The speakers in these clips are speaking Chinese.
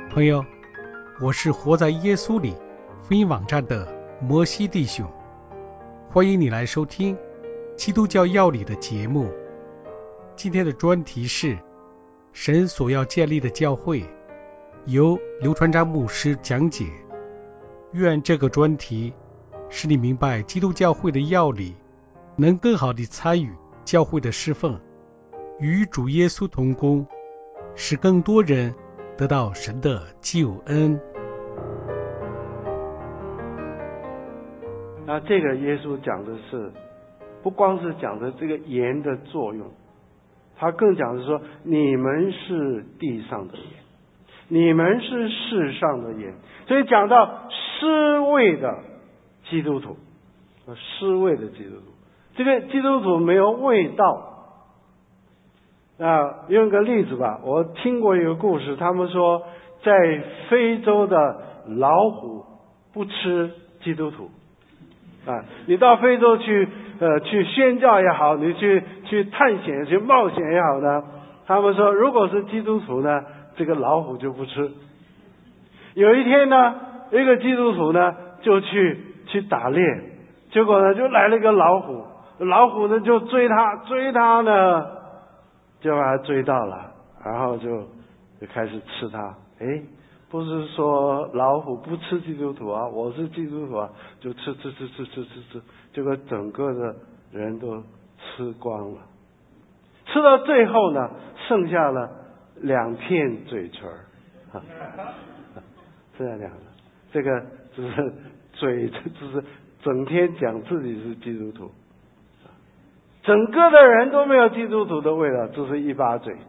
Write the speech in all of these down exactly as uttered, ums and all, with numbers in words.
朋友，我是活在耶稣里福音网站的摩西弟兄，欢迎你来收听基督教要理的节目。今天的专题是神所要建立的教会，由刘传章牧师讲解。愿这个专题使你明白基督教会的要理，能更好地参与教会的侍奉，与主耶稣同工，使更多人得到神的救恩。 那这个耶稣讲的是，不光是讲的这个盐的作用，他更讲的是说，你们是地上的盐，你们是世上的盐。所以讲到失味的基督徒，失味的基督徒，这个基督徒没有味道。啊，用个例子吧，我听过一个故事，他们说在非洲的老虎不吃基督徒。啊，你到非洲去呃去宣教也好，你去去探险去冒险也好呢，他们说如果是基督徒呢，这个老虎就不吃。有一天呢，一个基督徒呢就去去打猎，结果呢就来了一个老虎，老虎呢就追他，追他呢就把他追到了，然后就就开始吃他。诶，不是说老虎不吃基督徒啊，我是基督徒啊，就吃吃吃吃吃吃吃，结果整个的人都吃光了。吃到最后呢，剩下了两片嘴唇儿，剩下两个，这个就是嘴，就是整天讲自己是基督徒，整个的人都没有基督徒的味道，就是一把嘴。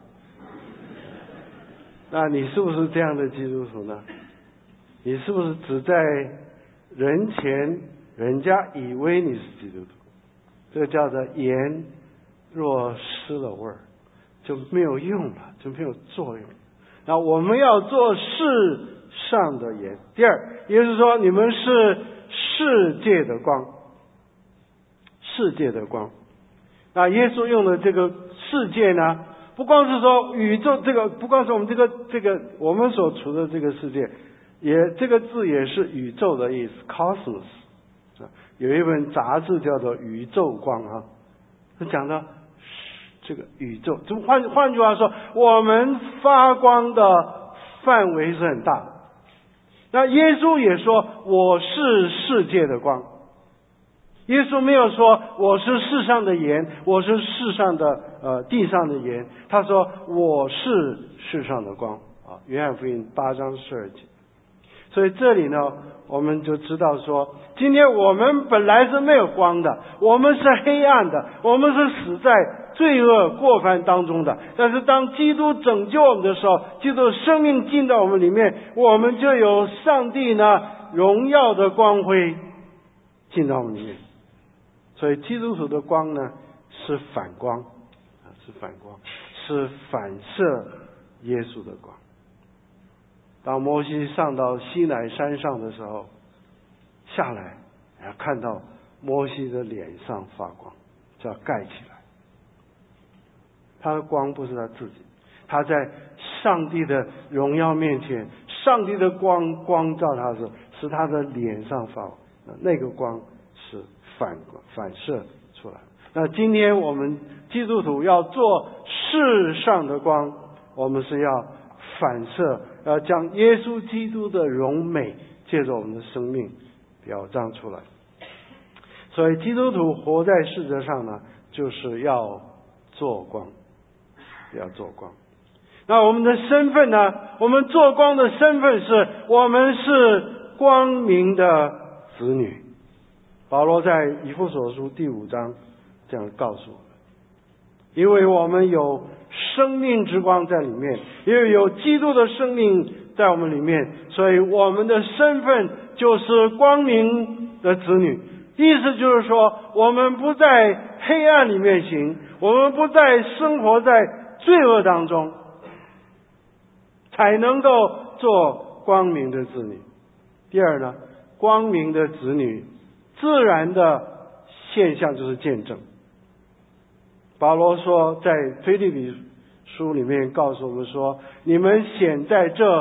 那你是不是这样的基督徒呢？你是不是只在人前人家以为你是基督徒？这个叫做盐若失了味儿，就没有用了，就没有作用。那我们要做世上的盐。第二，也就是说你们是世界的光，世界的光。那耶稣用的这个世界呢，不光是说宇宙这个，不光是我们这个这个我们所处的这个世界，也这个字也是宇宙的意思 ，cosmos。有一本杂志叫做《宇宙光》啊，它讲到这个宇宙，就换换句话说，我们发光的范围是很大的。那耶稣也说，我是世界的光。耶稣没有说我是世上的盐，我是世上的呃地上的盐，他说我是世上的光啊。约翰福音八章十二节。所以这里呢，我们就知道说，今天我们本来是没有光的，我们是黑暗的，我们是死在罪恶过犯当中的。但是当基督拯救我们的时候，基督的生命进到我们里面，我们就有上帝呢荣耀的光辉进到我们里面。所以基督徒的光呢是反光啊，是反光，是反射耶稣的光。当摩西上到西乃山上的时候，下来看到摩西的脸上发光，就要盖起来。他的光不是他自己，他在上帝的荣耀面前，上帝的光光照他时，使他的脸上发光，那个光是反反射出来。那今天我们基督徒要做世上的光，我们是要反射，要将耶稣基督的荣美借着我们的生命表彰出来。所以基督徒活在世界上呢，就是要做光，要做光。那我们的身份呢？我们做光的身份是，我们是光明的子女。保罗在以弗所书第五章这样告诉我们，因为我们有生命之光在里面，因为有基督的生命在我们里面，所以我们的身份就是光明的子女。意思就是说，我们不在黑暗里面行，我们不再生活在罪恶当中，才能够做光明的子女。第二呢，光明的子女自然的现象就是见证。保罗说，在腓立比书里面告诉我们说，你们显在这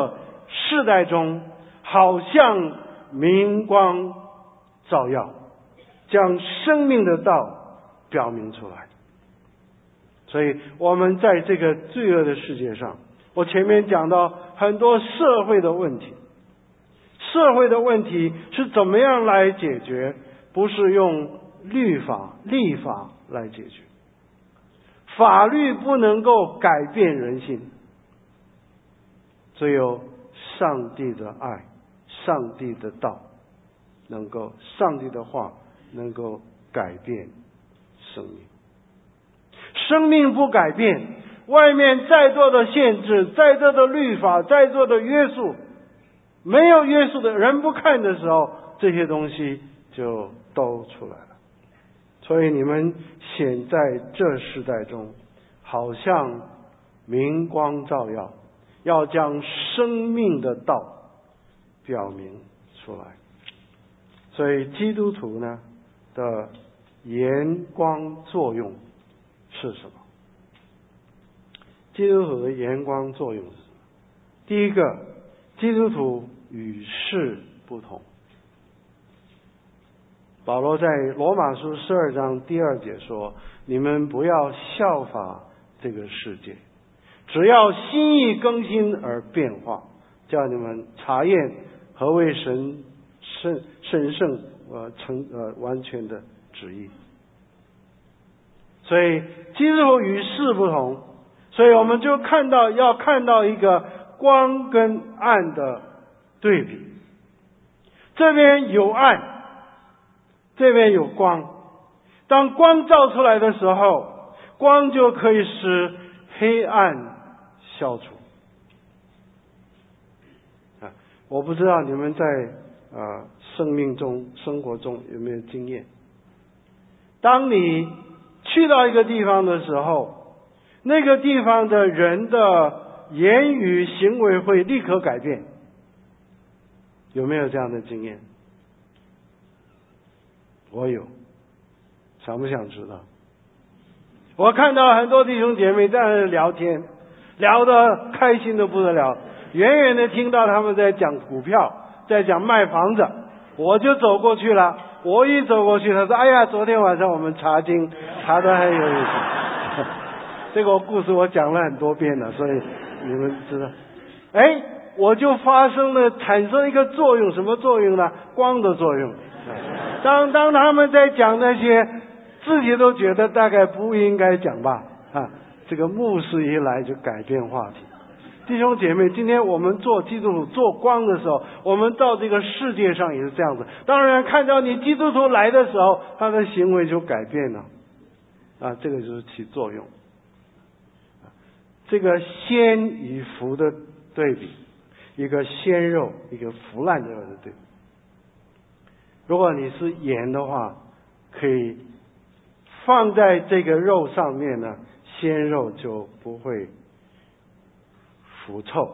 世代中，好像明光照耀，将生命的道表明出来。所以我们在这个罪恶的世界上，我前面讲到很多社会的问题，社会的问题是怎么样来解决？不是用律法、立法来解决，法律不能够改变人心，只有上帝的爱、上帝的道能够，上帝的话能够改变生命。生命不改变，外面再多的限制，再多的律法，再多的约束，没有约束的人不看的时候，这些东西就都出来了。所以你们显在这世代中，好像明光照耀，要将生命的道表明出来。所以基督徒呢的盐光作用是什么？基督徒的盐光作用是什么？第一个，基督徒与世不同。保罗在罗马书十二章第二节说：你们不要效法这个世界，只要心意更新而变化，叫你们查验何为神圣神圣呃成呃完全的旨意。所以基督徒与世不同，所以我们就看到要看到一个光跟暗的对比，这边有暗，这边有光。当光照出来的时候，光就可以使黑暗消除。啊，我不知道你们在呃生命中、生活中有没有经验？当你去到一个地方的时候，那个地方的人的言语行为会立刻改变，有没有这样的经验？我有，想不想知道？我看到很多弟兄姐妹在那聊天，聊得开心的不得了，远远的听到他们在讲股票，在讲卖房子，我就走过去了。我一走过去，他说：哎呀，昨天晚上我们查经查得很有意思。这个故事我讲了很多遍了，所以你们知道。哎，我就发生了产生一个作用，什么作用呢？光的作用。当当他们在讲那些自己都觉得大概不应该讲吧，啊，这个牧师一来就改变话题。弟兄姐妹，今天我们做基督徒做光的时候，我们到这个世界上也是这样子。当然看到你基督徒来的时候，他的行为就改变了，啊，这个就是起作用。这个鲜与腐的对比，一个鲜肉，一个腐烂的肉的对比。如果你是盐的话，可以放在这个肉上面呢，鲜肉就不会腐臭。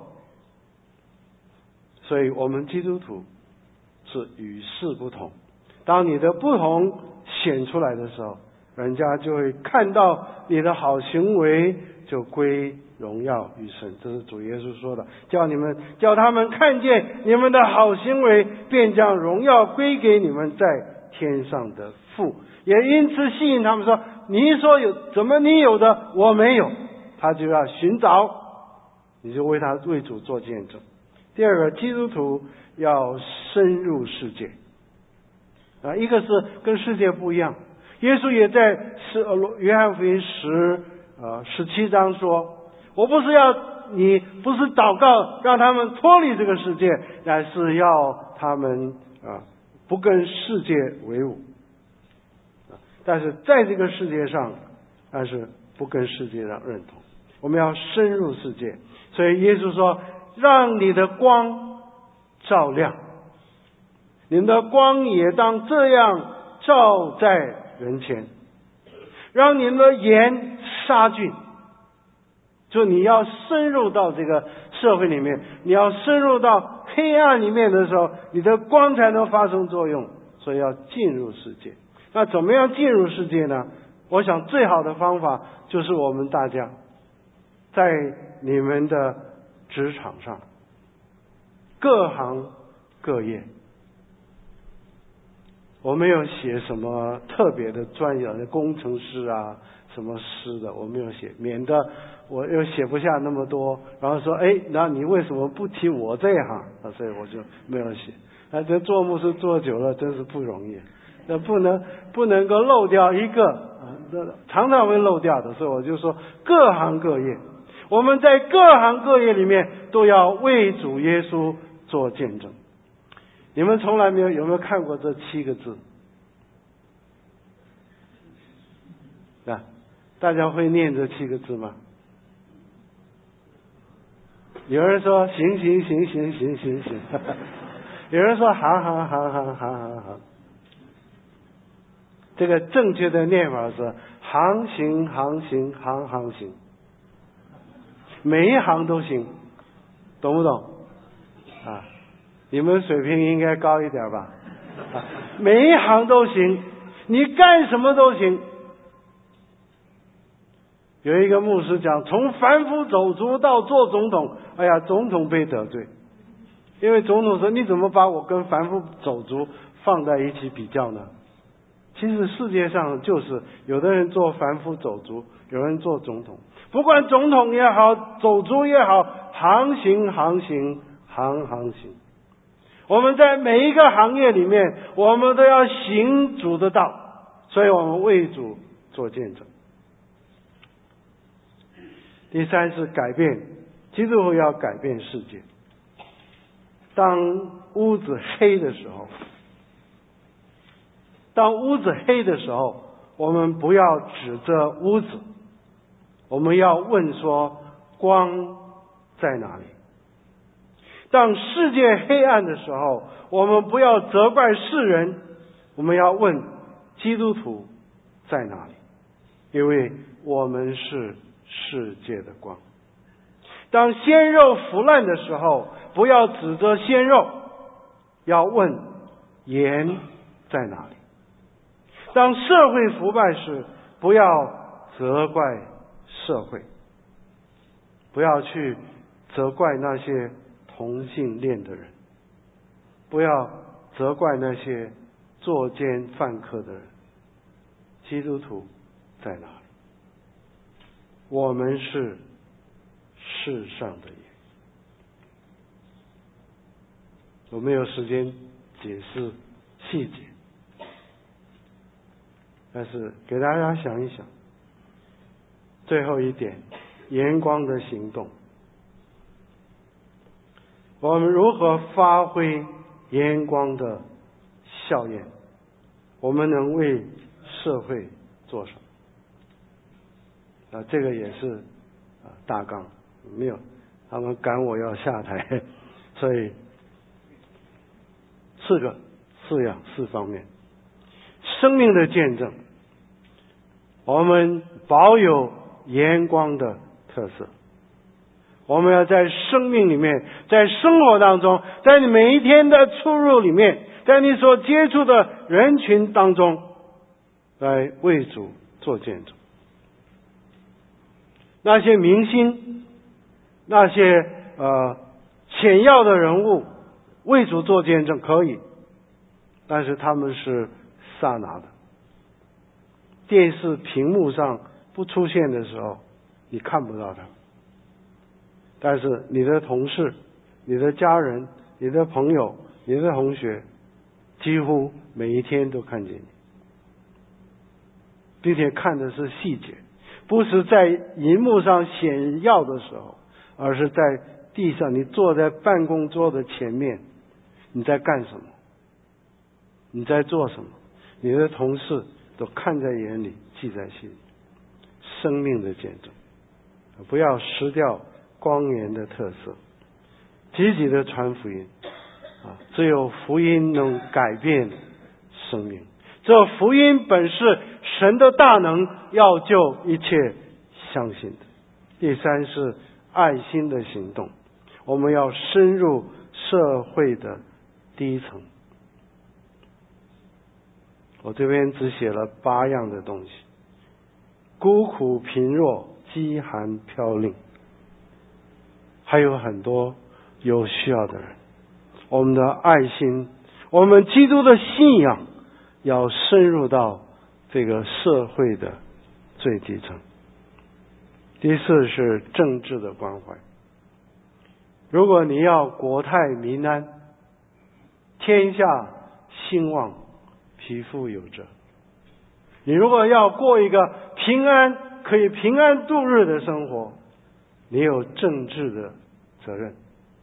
所以我们基督徒是与世不同。当你的不同显出来的时候，人家就会看到你的好行为，就归荣耀于神。这是主耶稣说的，叫你们叫他们看见你们的好行为，便将荣耀归给你们在天上的父。也因此吸引他们说，你说有，怎么你有的我没有？他就要寻找，你就为他为主做见证。第二个，基督徒要深入世界啊，一个是跟世界不一样。耶稣也在十约翰福音十呃十七章说，我不是要你不是祷告让他们脱离这个世界，乃是要他们啊不跟世界为伍，但是在这个世界上，但是不跟世界上认同。我们要深入世界，所以耶稣说，让你的光照亮，你们的光也当这样照在人前，让你们的盐杀菌。就你要深入到这个社会里面，你要深入到黑暗里面的时候，你的光才能发生作用。所以要进入世界。那怎么样进入世界呢？我想最好的方法就是我们大家在你们的职场上， 各行各业。我没有写什么特别的专业的工程师啊，什么师的，我没有写，免得我又写不下那么多，然后说，哎，那你为什么不提我这一行啊？所以我就没有写。啊，这做牧师做久了，真是不容易，那不能不能够漏掉一个啊，常常会漏掉的，所以我就说各行各业，我们在各行各业里面都要为主耶稣做见证。你们从来没有有没有看过这七个字？啊，大家会念这七个字吗？有人说行行行行行行行，有人说行行行行行行行。这个正确的念法是行行行行行行行，每一行都行，懂不懂？啊。你们水平应该高一点吧？啊，每一行都行，你干什么都行。有一个牧师讲，从凡夫走卒到做总统，哎呀，总统被得罪，因为总统说你怎么把我跟凡夫走卒放在一起比较呢？其实世界上就是有的人做凡夫走卒，有人做总统，不管总统也好，走卒也好，行行行行行行行。我们在每一个行业里面，我们都要行主的道，所以我们为主做见证。第三是改变，基督徒要改变世界。当屋子黑的时候，当屋子黑的时候，我们不要指着屋子，我们要问说光在哪里？当世界黑暗的时候，我们不要责怪世人，我们要问基督徒在哪里？因为我们是世界的光。当鲜肉腐烂的时候，不要指责鲜肉，要问盐在哪里？当社会腐败时，不要责怪社会，不要去责怪那些同性恋的人，不要责怪那些作奸犯科的人。基督徒在哪里？我们是世上的盐。我没有时间解释细节，但是给大家想一想，最后一点，盐光的行动。我们如何发挥盐光的效验？我们能为社会做什么？啊，这个也是啊大纲，没有，他们赶我要下台，所以四个四样四方面，生命的见证，我们保有盐光的特色。我们要在生命里面，在生活当中，在你每一天的出入里面，在你所接触的人群当中，来为主做见证。那些明星，那些呃显要的人物，为主做见证可以，但是他们是刹那的。电视屏幕上不出现的时候，你看不到他们。但是你的同事、你的家人、你的朋友、你的同学，几乎每一天都看见你，并且看的是细节，不是在荧幕上显耀的时候，而是在地上，你坐在办公桌的前面，你在干什么？你在做什么？你的同事都看在眼里，记在心里。生命的见证，不要失掉光源的特色，积极的传福音啊！只有福音能改变生命，这福音本是神的大能，要救一切相信的。第三是爱心的行动，我们要深入社会的低层。我这边只写了八样的东西：孤苦贫弱、饥寒飘零，还有很多有需要的人。 我们的爱心，我们基督的信仰要深入到这个社会的最底层。第四是政治的关怀。如果你要国泰民安，天下兴旺，匹夫有责，你如果要过一个平安可以平安度日的生活，你有政治的责任，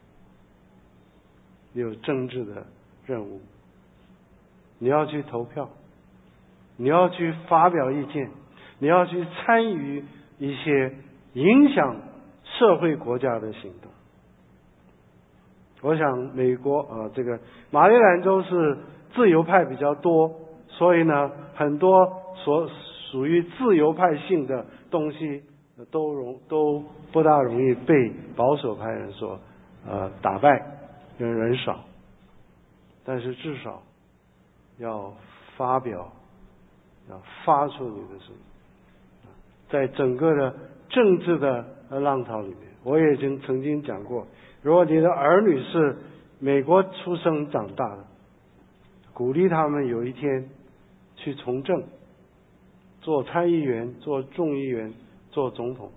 你有政治的任务，你要去投票，你要去发表意见，你要去参与一些影响社会国家的行动。我想美国呃，这个马里兰州是自由派比较多，所以呢，很多所属于自由派性的东西都容都不大容易被保守派人所呃打败，因为人少。但是至少要发表，要发出你的声音。在整个的政治的浪潮里面，我也已经曾经讲过，如果你的儿女是美国出生长大的，鼓励他们有一天去从政，做参议员，做众议员，做总统。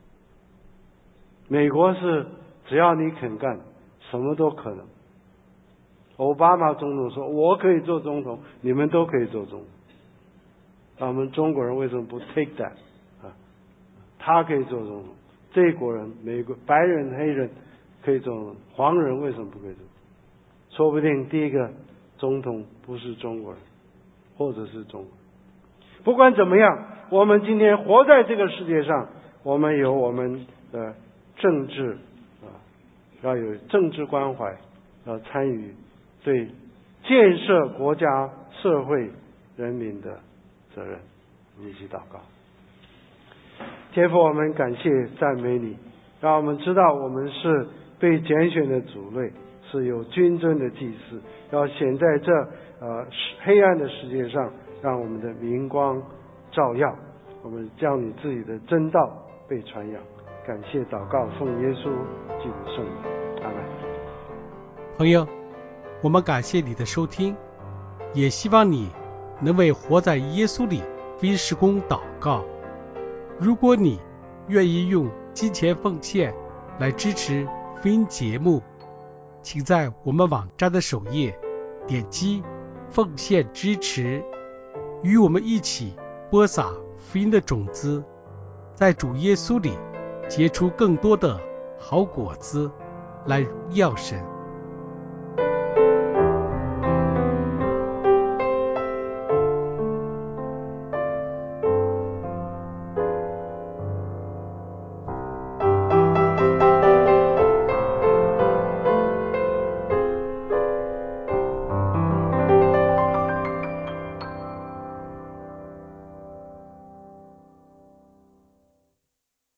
美国是只要你肯干，什么都可能。奥巴马总统说我可以做总统，你们都可以做总统。那我们中国人为什么不 take that 啊？他可以做总统，这国人美国白人黑人可以做总统，黄人为什么不可以做？说不定第一个总统不是中国人，或者是中国人。不管怎么样，我们今天活在这个世界上，我们有我们的政治啊，要有政治关怀，要参与对建设国家社会人民的责任。一起祷告。天父，我们感谢赞美你，让我们知道我们是被拣选的族类，是有君尊的祭司，要显在这呃黑暗的世界上，让我们的明光照耀，我们将你自己的真道被传扬。感谢祷告，奉耶稣基督圣名，阿们。 朋友，我们感谢你的收听，也希望你能为活在耶稣里福音事工祷告。如果你愿意用金钱奉献来支持福音节目，请在我们网站的首页点击奉献支持，与我们一起播撒福音的种子，在主耶稣里结出更多的好果子，来荣耀神。